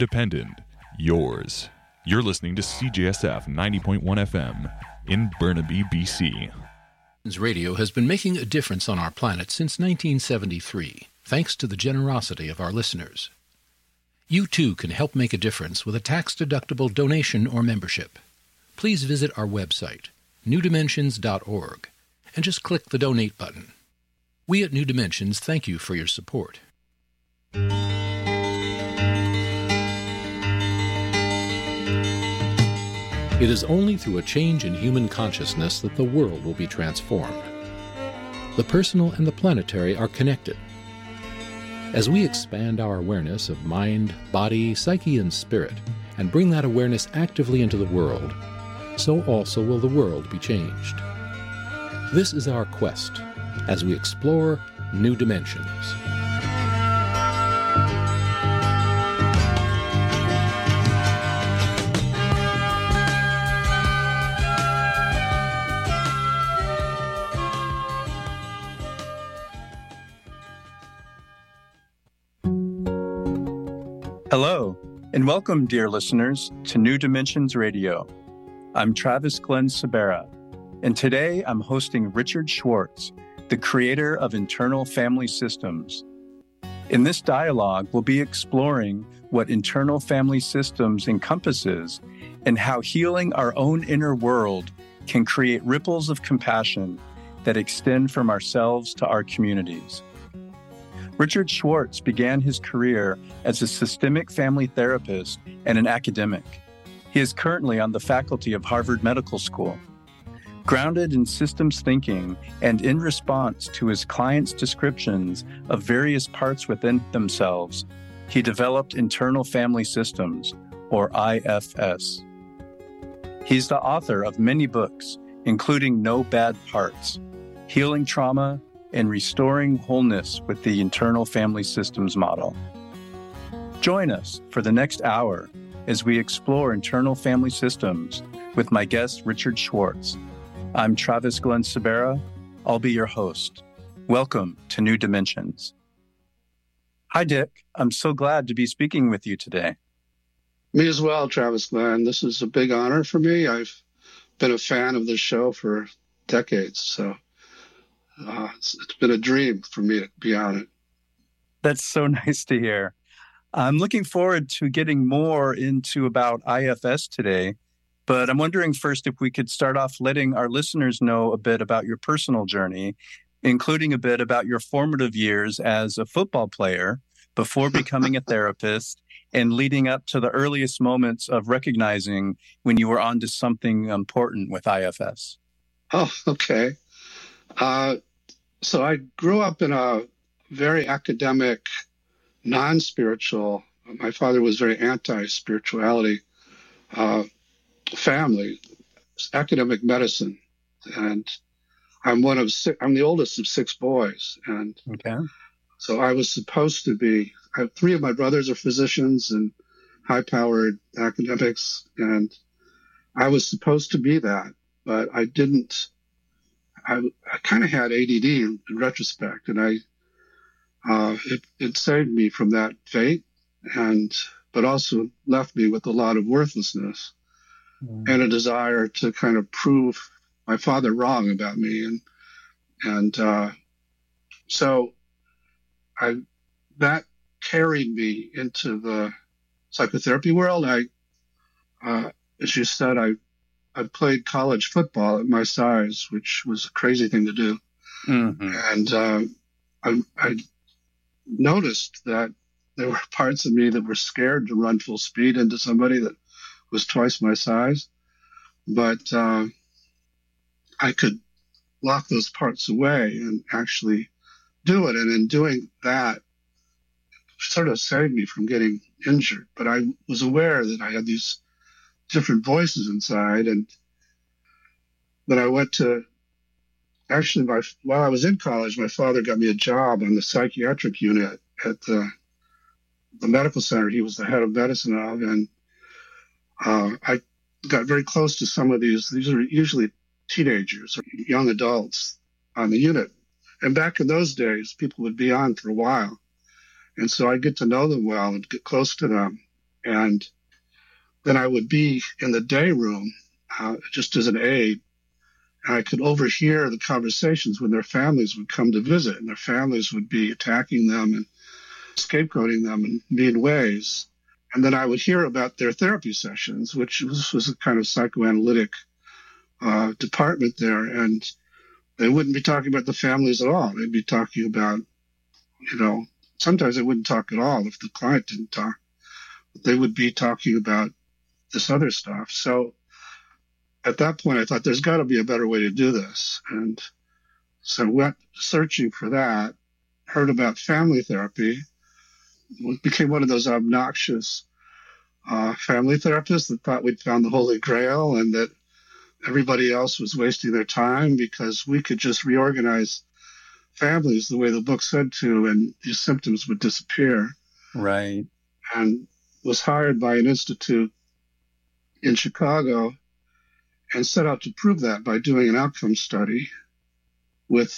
Dependent, yours. You're listening to CJSF 90.1 FM in Burnaby, BC. Radio has been making a difference on our planet since 1973, thanks to the generosity of our listeners. You too can help make a difference with a tax-deductible donation or membership. Please visit our website, newdimensions.org, and just click the Donate button. We at New Dimensions thank you for your support. It is only through a change in human consciousness that the world will be transformed. The personal and the planetary are connected. As we expand our awareness of mind, body, psyche, and spirit, and bring that awareness actively into the world, so also will the world be changed. This is our quest as we explore new dimensions. Hello, and welcome, dear listeners, to New Dimensions Radio. I'm Travis Glenn Sabera, and today I'm hosting Richard Schwartz, the creator of Internal Family Systems. In this dialogue, we'll be exploring what internal family systems encompasses and how healing our own inner world can create ripples of compassion that extend from ourselves to our communities. Richard Schwartz began his career as a systemic family therapist and an academic. He is currently on the faculty of Harvard Medical School. Grounded in systems thinking and in response to his clients' descriptions of various parts within themselves, he developed Internal Family Systems, or IFS. He's the author of many books, including No Bad Parts, Healing Trauma, and Restoring Wholeness with the Internal Family Systems Model. Join us for the next hour as we explore internal family systems with my guest, Richard Schwartz. I'm Travis Glenn Sabera. I'll be your host. Welcome to New Dimensions. Hi, Dick. I'm so glad to be speaking with you today. Me as well, Travis Glenn. This is a big honor for me. I've been a fan of this show for decades, so it's been a dream for me to be on it. That's so nice to hear. I'm looking forward to getting more into about IFS today, but I'm wondering first if we could start off letting our listeners know a bit about your personal journey, including a bit about your formative years as a football player before becoming a therapist and leading up to the earliest moments of recognizing when you were onto something important with IFS. Oh, okay. So I grew up in a very academic, non-spiritual, my father was very anti-spirituality family, academic medicine. And I'm the oldest of six boys. And okay. So I was supposed to be, three of my brothers are physicians and high-powered academics. And I was supposed to be that, but I didn't. I kind of had ADD in retrospect, and it saved me from that fate, but also left me with a lot of worthlessness and a desire to kind of prove my father wrong about me, so that carried me into the psychotherapy world. As you said, I played college football at my size, which was a crazy thing to do. Mm-hmm. And I noticed that there were parts of me that were scared to run full speed into somebody that was twice my size. But I could lock those parts away and actually do it. And in doing that, sort of saved me from getting injured. But I was aware that I had these different voices inside, and then I went to while I was in college, my father got me a job on the psychiatric unit at the medical center he was the head of medicine of, and I got very close to some of these are usually teenagers or young adults on the unit, and back in those days people would be on for a while, and so I get to know them well and get close to them. And then I would be in the day room just as an aide, and I could overhear the conversations when their families would come to visit, and their families would be attacking them and scapegoating them in mean ways. And then I would hear about their therapy sessions, which was a kind of psychoanalytic department there. And they wouldn't be talking about the families at all. They'd be talking about, sometimes they wouldn't talk at all if the client didn't talk. But they would be talking about this other stuff. So at that point, I thought there's got to be a better way to do this. And so I went searching for that, heard about family therapy, became one of those obnoxious family therapists that thought we'd found the Holy Grail and that everybody else was wasting their time because we could just reorganize families the way the book said to, and these symptoms would disappear. Right. And was hired by an institute in Chicago and set out to prove that by doing an outcome study with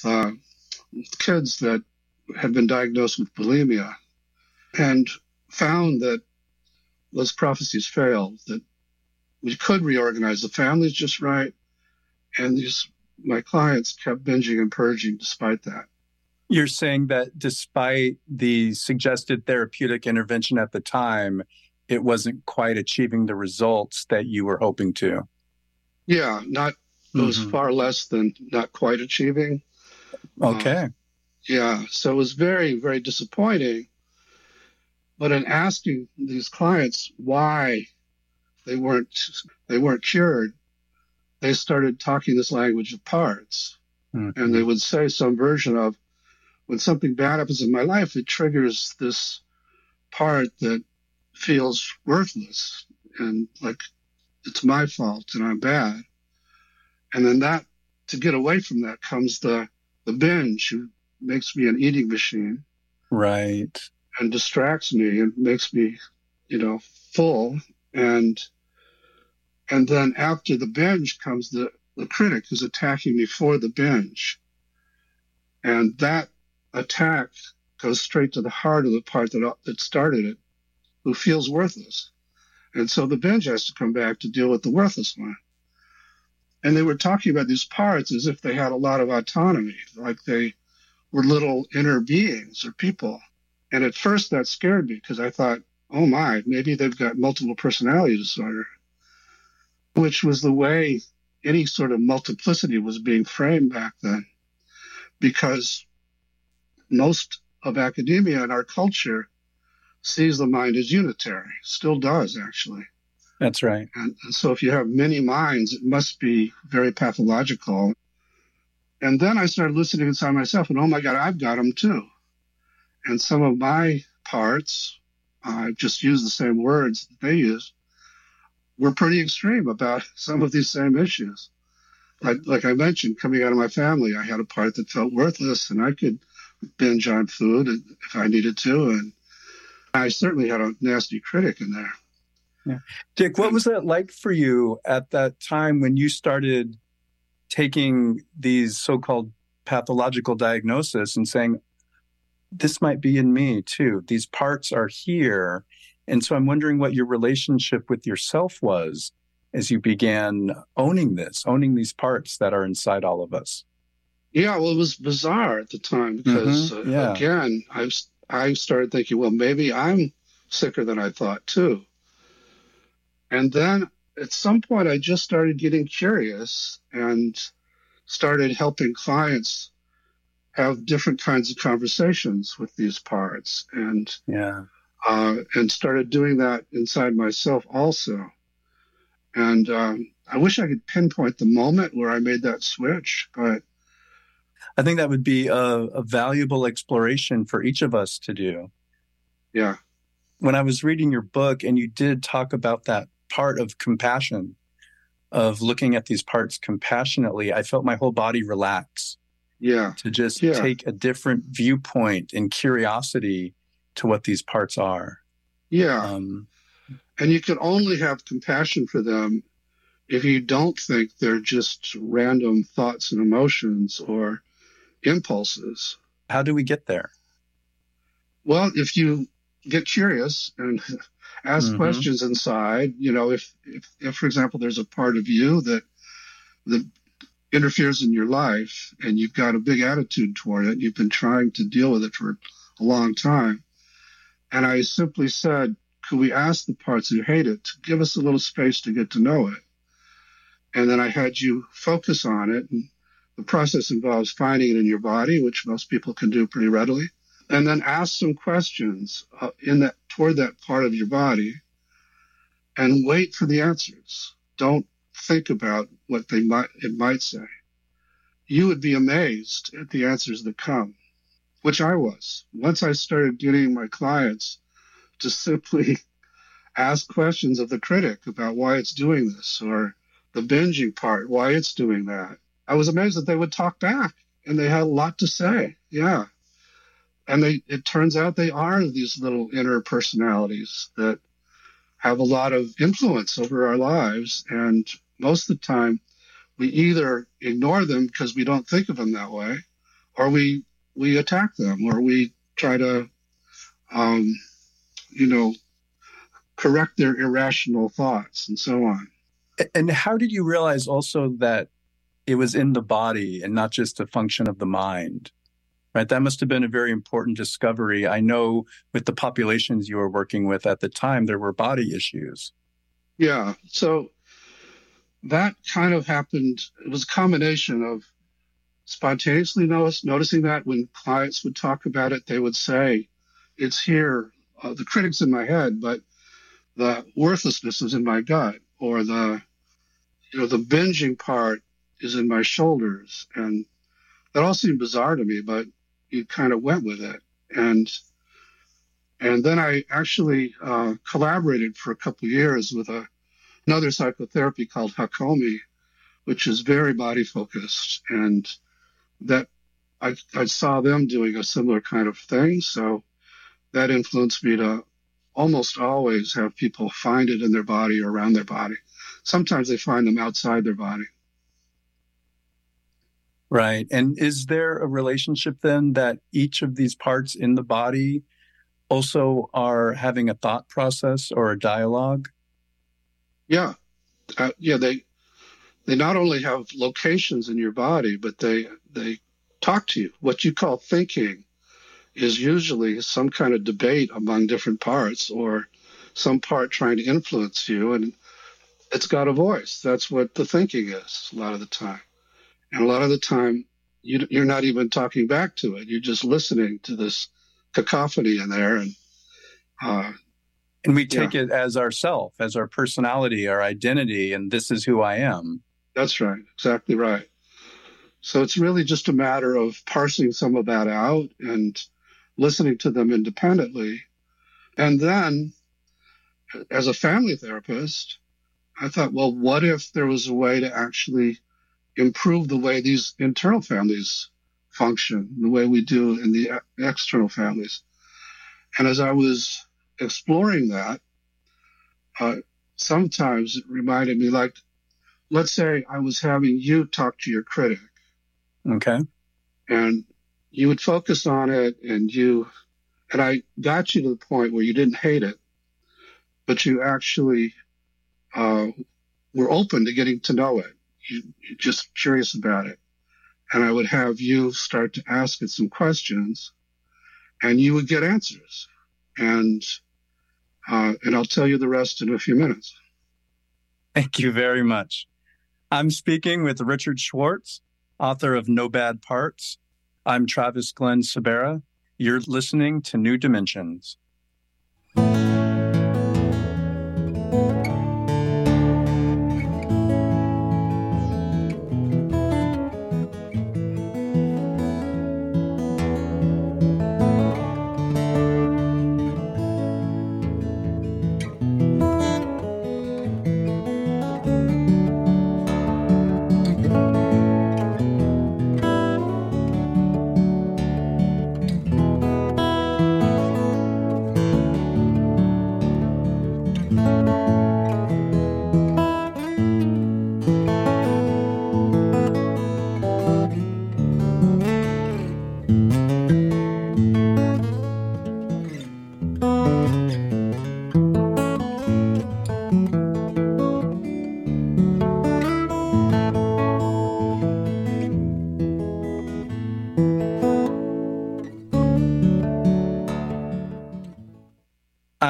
kids that had been diagnosed with bulimia, and found that those prophecies failed, that we could reorganize the families just right, and my clients kept binging and purging despite that. You're saying that despite the suggested therapeutic intervention at the time, it wasn't quite achieving the results that you were hoping to. Yeah, it was far less than not quite achieving. Okay. So it was very, very disappointing. But in asking these clients why they weren't cured, they started talking this language of parts. And they would say some version of, when something bad happens in my life, it triggers this part that feels worthless and like it's my fault and I'm bad. And then to get away from that comes the binge, who makes me an eating machine. Right. And distracts me and makes me, full. And then after the binge comes the critic who's attacking me for the binge. And that attack goes straight to the heart of the part that started it, who feels worthless. And so the binge has to come back to deal with the worthless one. And they were talking about these parts as if they had a lot of autonomy, like they were little inner beings or people. And at first that scared me because I thought, oh my, maybe they've got multiple personality disorder, which was the way any sort of multiplicity was being framed back then. Because most of academia and our culture sees the mind as unitary, still does actually. That's right. And so if you have many minds, it must be very pathological. And then I started listening inside myself and, oh my God, I've got them too. And some of my parts, I just use the same words that they use, were pretty extreme about some of these same issues. Like I mentioned, coming out of my family, I had a part that felt worthless and I could binge on food if I needed to. And I certainly had a nasty critic in there. Yeah. Dick, what was that like for you at that time when you started taking these so-called pathological diagnoses and saying, this might be in me too. These parts are here. And so I'm wondering what your relationship with yourself was as you began owning these parts that are inside all of us. Yeah, well, it was bizarre at the time because, again, I started thinking, well, maybe I'm sicker than I thought too. And then at some point, I just started getting curious and started helping clients have different kinds of conversations with these parts, and started doing that inside myself also. And I wish I could pinpoint the moment where I made that switch, but I think that would be a valuable exploration for each of us to do. Yeah. When I was reading your book, and you did talk about that part of compassion, of looking at these parts compassionately, I felt my whole body relax. Yeah. To just take a different viewpoint and curiosity to what these parts are. Yeah. And you can only have compassion for them if you don't think they're just random thoughts and emotions or impulses. How do we get there? Well, if you get curious and ask questions inside. If, for example, there's a part of you that interferes in your life and you've got a big attitude toward it, you've been trying to deal with it for a long time. And I simply said, could we ask the parts who hate it to give us a little space to get to know it? And then I had you focus on it. And the process involves finding it in your body, which most people can do pretty readily. And then ask some questions toward that part of your body and wait for the answers. Don't think about what it might say. You would be amazed at the answers that come, which I was. Once I started getting my clients to simply ask questions of the critic about why it's doing this, or the binging part, why it's doing that, I was amazed that they would talk back and they had a lot to say. Yeah. And it turns out they are these little inner personalities that have a lot of influence over our lives. And most of the time, we either ignore them because we don't think of them that way, or we attack them, or we try to, correct their irrational thoughts and so on. And how did you realize also that it was in the body and not just a function of the mind? Right? That must have been a very important discovery. I know with the populations you were working with at the time, there were body issues. Yeah. So that kind of happened. It was a combination of spontaneously noticing that when clients would talk about it, they would say, it's here, the critic's in my head, but the worthlessness is in my gut, or the binging part is in my shoulders. And that all seemed bizarre to me, but you kind of went with it. And then I actually collaborated for a couple of years with another psychotherapy called Hakomi, which is very body focused. And that I saw them doing a similar kind of thing. So that influenced me to almost always have people find it in their body or around their body. Sometimes they find them outside their body. Right. And is there a relationship then that each of these parts in the body also are having a thought process or a dialogue? Yeah. They not only have locations in your body, but they talk to you. What you call thinking is usually some kind of debate among different parts, or some part trying to influence you, and it's got a voice. That's what the thinking is a lot of the time. And a lot of the time, you're not even talking back to it. You're just listening to this cacophony in there. And we take it as ourself, as our personality, our identity, and this is who I am. That's right. Exactly right. So it's really just a matter of parsing some of that out and listening to them independently. And then, as a family therapist, I thought, well, what if there was a way to actually improve the way these internal families function, the way we do in the external families? And as I was exploring that, sometimes it reminded me, like, let's say I was having you talk to your critic. Okay. And you would focus on it, and I got you to the point where you didn't hate it, but you actually were open to getting to know it. You're just curious about it. And I would have you start to ask it some questions, and you would get answers. And I'll tell you the rest in a few minutes. Thank you very much. I'm speaking with Richard Schwartz, author of No Bad Parts. I'm Travis Glenn Sabera. You're listening to New Dimensions.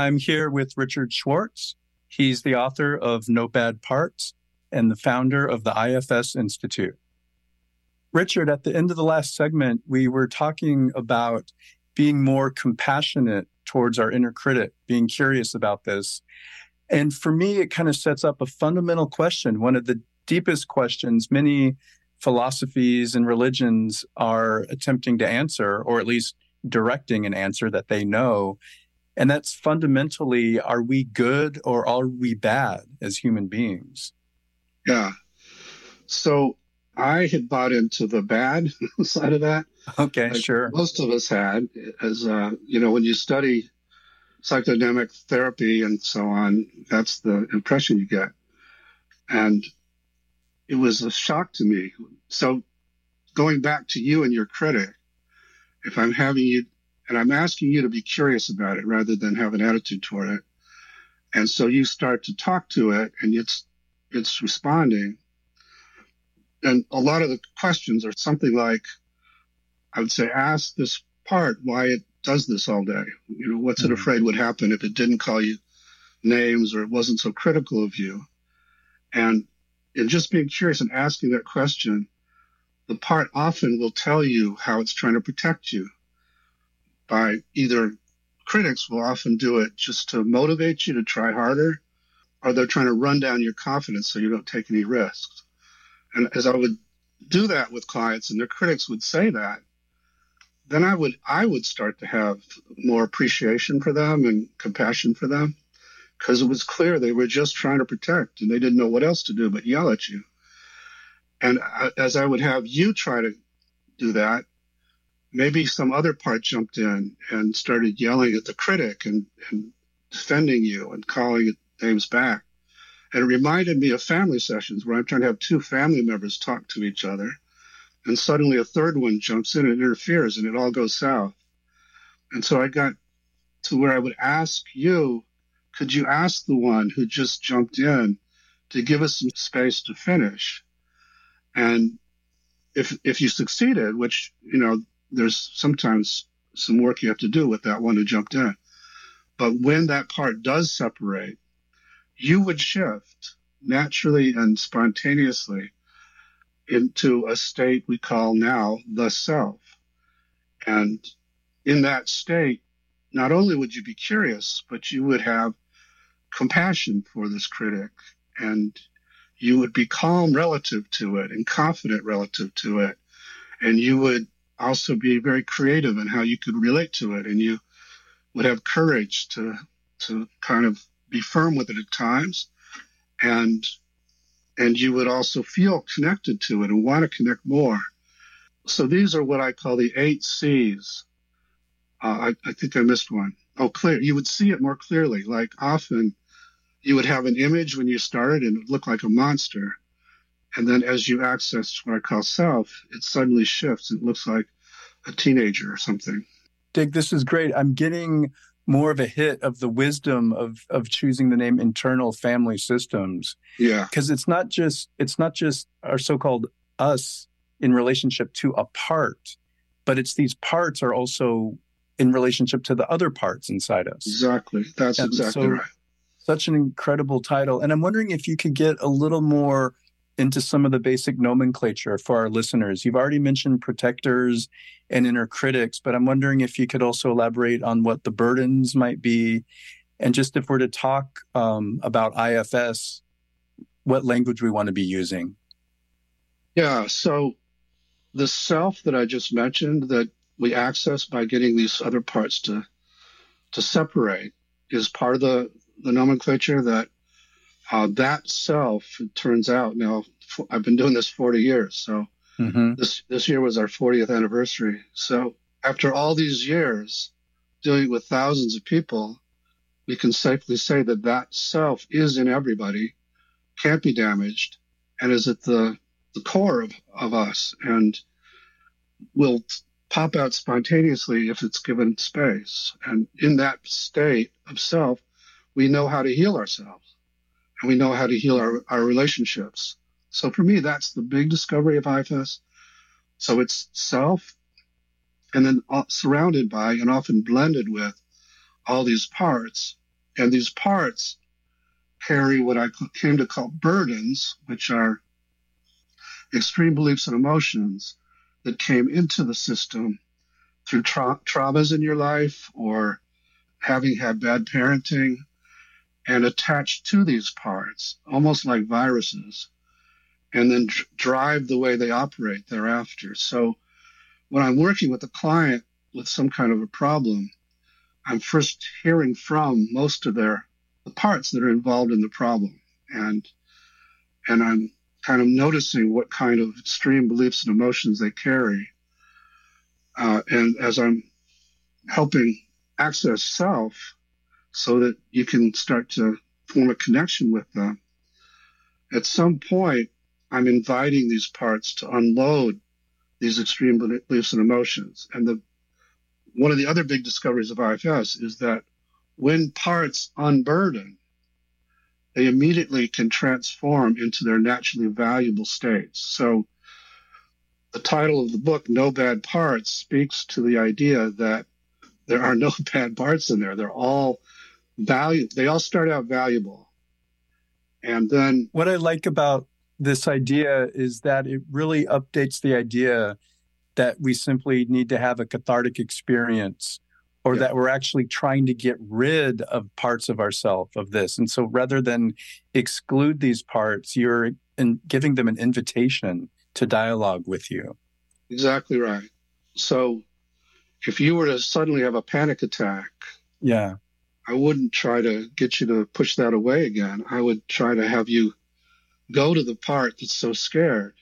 I'm here with Richard Schwartz. He's the author of No Bad Parts and the founder of the IFS Institute. Richard, at the end of the last segment, we were talking about being more compassionate towards our inner critic, being curious about this. And for me, it kind of sets up a fundamental question, one of the deepest questions many philosophies and religions are attempting to answer, or at least directing an answer that they know. And that's fundamentally, are we good or are we bad as human beings? Yeah. So I had bought into the bad side of that. Okay, sure. Most of us had, as when you study psychodynamic therapy and so on, that's the impression you get. And it was a shock to me. So going back to you and your critic, if I'm having you, and I'm asking you to be curious about it rather than have an attitude toward it. And so you start to talk to it and it's responding. And a lot of the questions are something like, I would say, ask this part why it does this all day. What's it afraid would happen if it didn't call you names or it wasn't so critical of you? And in just being curious and asking that question, the part often will tell you how it's trying to protect you. By either critics will often do it just to motivate you to try harder, or they're trying to run down your confidence so you don't take any risks. And as I would do that with clients and their critics would say that, then I would start to have more appreciation for them and compassion for them, because it was clear they were just trying to protect and they didn't know what else to do but yell at you. And as I would have you try to do that, maybe some other part jumped in and started yelling at the critic and defending you and calling it names back. And it reminded me of family sessions where I'm trying to have two family members talk to each other. And suddenly a third one jumps in and interferes and it all goes south. And so I got to where I would ask you, could you ask the one who just jumped in to give us some space to finish? And if you succeeded, which, there's sometimes some work you have to do with that one who jumped in. But when that part does separate, you would shift naturally and spontaneously into a state we call now the self. And in that state, not only would you be curious, but you would have compassion for this critic, and you would be calm relative to it and confident relative to it. And you would also be very creative in how you could relate to it. And you would have courage to kind of be firm with it at times. And you would also feel connected to it and want to connect more. So these are what I call the 8 C's. I think I missed one. Oh, clear. You would see it more clearly. Like often you would have an image when you started and it looked like a monster. And then as you access what I call self, it suddenly shifts. It looks like a teenager or something. Dick, this is great. I'm getting more of a hit of the wisdom of choosing the name internal family systems. Yeah. Because it's not just our so-called us in relationship to a part, but it's these parts are also in relationship to the other parts inside us. Exactly. That's exactly right. Such an incredible title. And I'm wondering if you could get a little more into some of the basic nomenclature for our listeners. You've already mentioned protectors and inner critics, but I'm wondering if you could also elaborate on what the burdens might be. And just if we're to talk about IFS, what language we want to be using. Yeah, so the self that I just mentioned that we access by getting these other parts to separate is part of the nomenclature that that self, it turns out now, I've been doing this 40 years. So this year was our 40th anniversary. So after all these years dealing with thousands of people, we can safely say that that self is in everybody, can't be damaged, and is at the core of us, and will pop out spontaneously if it's given space. And in that state of self, we know how to heal ourselves. And we know how to heal our relationships. So for me, that's the big discovery of IFS. So it's self, and then surrounded by and often blended with all these parts And these parts carry what I came to call burdens, which are extreme beliefs and emotions that came into the system through traumas in your life or having had bad parenting, and attached to these parts, almost like viruses, and then drive the way they operate thereafter. So when I'm working with a client with some kind of a problem, I'm first hearing from most of the parts that are involved in the problem. And I'm kind of noticing what kind of extreme beliefs and emotions they carry. And as I'm helping access self so that you can start to form a connection with them, at some point, I'm inviting these parts to unload these extreme beliefs and emotions. And one of the other big discoveries of IFS is that when parts unburden, they immediately can transform into their naturally valuable states. So the title of the book, No Bad Parts, speaks to the idea that there are no bad parts in there. They're all valuable. They all start out valuable. And then what I like about this idea is that it really updates the idea that we simply need to have a cathartic experience, or that we're actually trying to get rid of parts of ourselves of this. And so rather than exclude these parts, you're giving them an invitation to dialogue with you. Exactly right. So if you were to suddenly have a panic attack, I wouldn't try to get you to push that away again. I would try to have you go to the part that's so scared,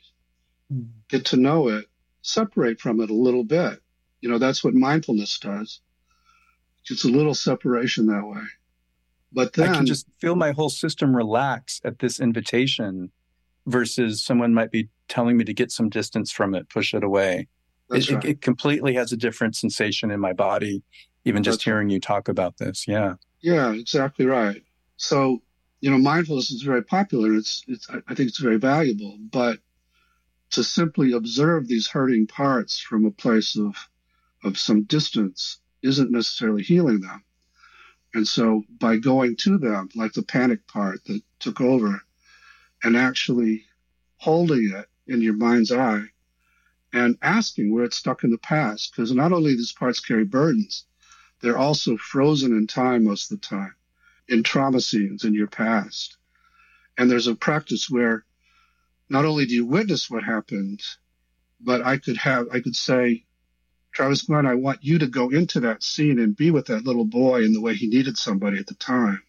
get to know it, separate from it a little bit. That's what mindfulness does. It's a little separation that way. But then I can just feel my whole system relax at this invitation versus someone might be telling me to get some distance from it, push it away. It completely has a different sensation in my body, even just hearing you talk about this. Yeah, exactly right. So, mindfulness is very popular. I think it's very valuable, but to simply observe these hurting parts from a place of some distance isn't necessarily healing them. And so by going to them, like the panic part that took over, and actually holding it in your mind's eye and asking where it's stuck in the past, because not only these parts carry burdens, they're also frozen in time most of the time, in trauma scenes in your past. And there's a practice where not only do you witness what happened, but I could say, Travis Glenn, I want you to go into that scene and be with that little boy in the way he needed somebody at the time.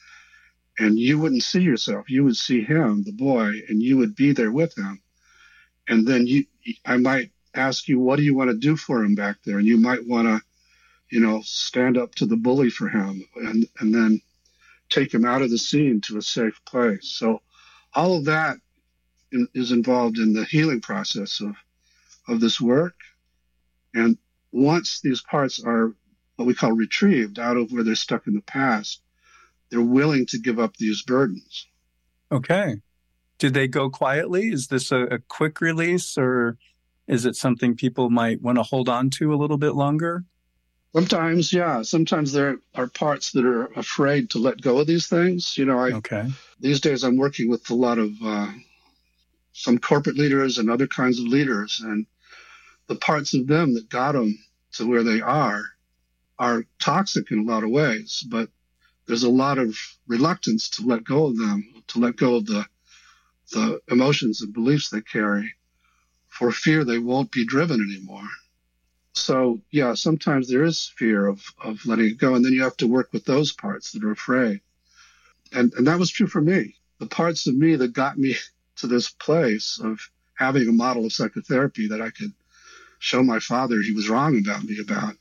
And you wouldn't see yourself. You would see him, the boy, and you would be there with him. And then I might ask you, what do you want to do for him back there? And you might want to, stand up to the bully for him and then take him out of the scene to a safe place. So all of that is involved in the healing process of this work. And once these parts are what we call retrieved out of where they're stuck in the past, they're willing to give up these burdens. Okay. Did they go quietly? Is this a quick release, or is it something people might want to hold on to a little bit longer? Sometimes, yeah. Sometimes there are parts that are afraid to let go of these things. These days I'm working with a lot of some corporate leaders and other kinds of leaders, and the parts of them that got them to where they are toxic in a lot of ways, but there's a lot of reluctance to let go of them, to let go of the emotions and beliefs they carry, for fear they won't be driven anymore. So, yeah, sometimes there is fear of letting it go, and then you have to work with those parts that are afraid. And that was true for me. The parts of me that got me to this place of having a model of psychotherapy that I could show my father he was wrong about me about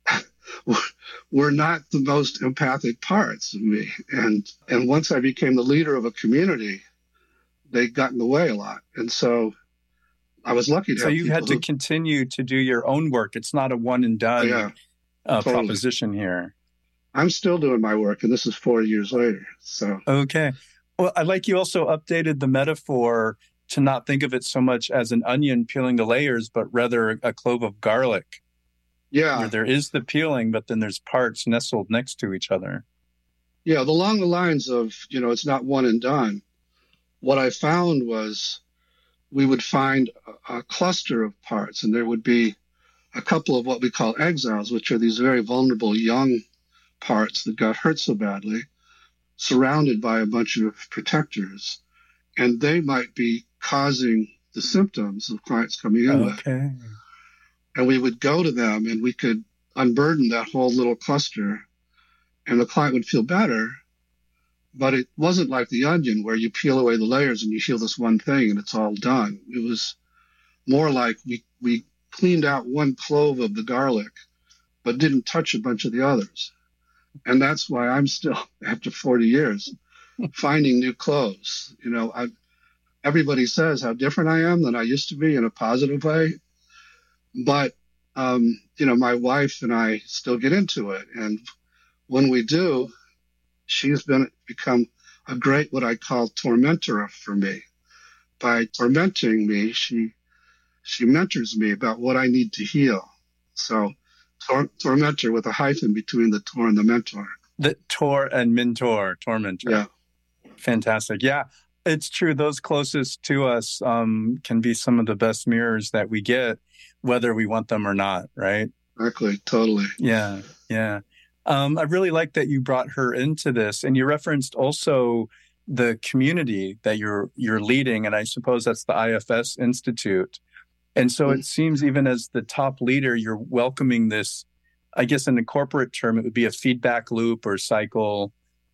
were not the most empathic parts of me. And once I became the leader of a community, they got in the way a lot. And so I was lucky to have you had to continue to do your own work. It's not a one and done proposition here. I'm still doing my work, and this is 4 years later. So okay. Well, I like you also updated the metaphor to not think of it so much as an onion peeling the layers, but rather a clove of garlic. Yeah. Where there is the peeling, but then there's parts nestled next to each other. Yeah, along the lines of, it's not one and done. What I found was we would find a cluster of parts, and there would be a couple of what we call exiles, which are these very vulnerable young parts that got hurt so badly, surrounded by a bunch of protectors. And they might be causing the symptoms of clients coming in with. And we would go to them and we could unburden that whole little cluster, and the client would feel better. But it wasn't like the onion where you peel away the layers and you heal this one thing and it's all done. It was more like we cleaned out one clove of the garlic, but didn't touch a bunch of the others. And that's why I'm still, after 40 years, finding new cloves. Everybody says how different I am than I used to be in a positive way. But, my wife and I still get into it. And when we do, she's become a great, what I call tormentor for me. By tormenting me, she mentors me about what I need to heal. So tormentor with a hyphen between the tor and the mentor. The tor and mentor, tormentor. Yeah. Fantastic. Yeah, it's true. Those closest to us can be some of the best mirrors that we get, whether we want them or not, right? Exactly. Totally. Yeah. Yeah. I really like that you brought her into this, and you referenced also the community that you're leading, and I suppose that's the IFS Institute. And so it seems even as the top leader, you're welcoming this, I guess in the corporate term, it would be a feedback loop or cycle.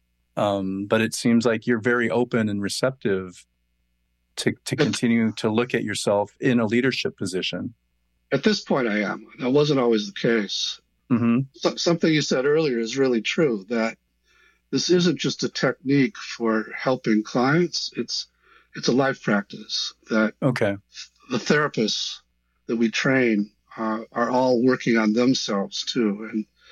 But it seems like you're very open and receptive to continue to look at yourself in a leadership position. At this point, I am. That wasn't always the case. Mm-hmm. Something you said earlier is really true, that this isn't just a technique for helping clients. It's a life practice that the therapists that we train are all working on themselves too.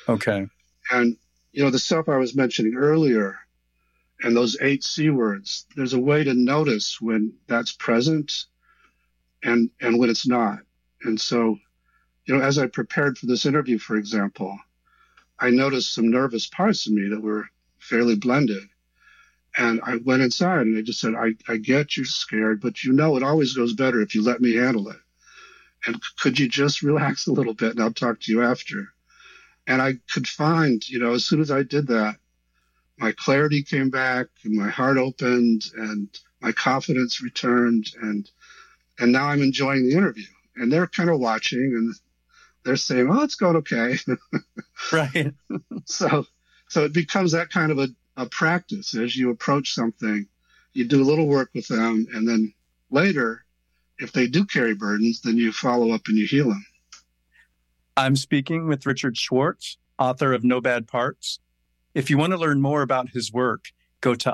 And the stuff I was mentioning earlier and those 8 C words, there's a way to notice when that's present and when it's not. And so, as I prepared for this interview, for example, I noticed some nervous parts of me that were fairly blended. And I went inside and I just said, I get you're scared, but it always goes better if you let me handle it. And could you just relax a little bit and I'll talk to you after? And I could find, as soon as I did that, my clarity came back and my heart opened and my confidence returned. And now I'm enjoying the interview. And they're kind of watching and they're saying, oh, it's going okay. Right. So it becomes that kind of a practice. As you approach something, you do a little work with them. And then later, if they do carry burdens, then you follow up and you heal them. I'm speaking with Richard Schwartz, author of No Bad Parts. If you want to learn more about his work, go to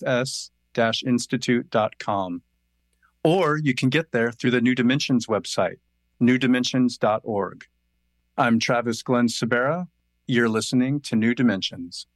ifs-institute.com. Or you can get there through the New Dimensions website, newdimensions.org. I'm Travis Glenn Sabera. You're listening to New Dimensions.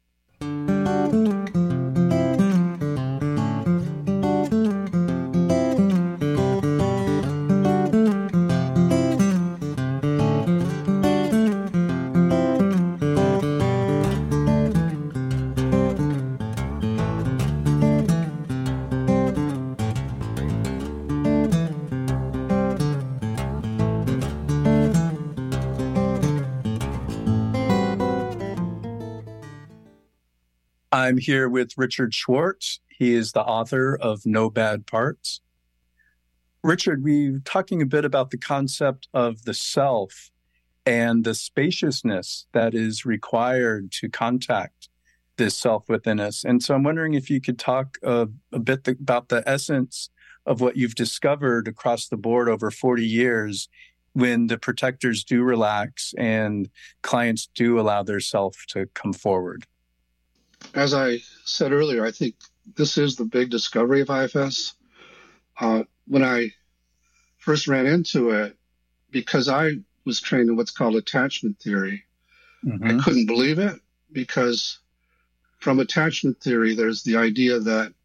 I'm here with Richard Schwartz. He is the author of No Bad Parts. Richard, we're talking a bit about the concept of the self and the spaciousness that is required to contact this self within us. And so I'm wondering if you could talk a bit about the essence of what you've discovered across the board over 40 years when the protectors do relax and clients do allow their self to come forward. As I said earlier, I think this is the big discovery of IFS. When I first ran into it, because I was trained in what's called attachment theory, I couldn't believe it, because from attachment theory, there's the idea that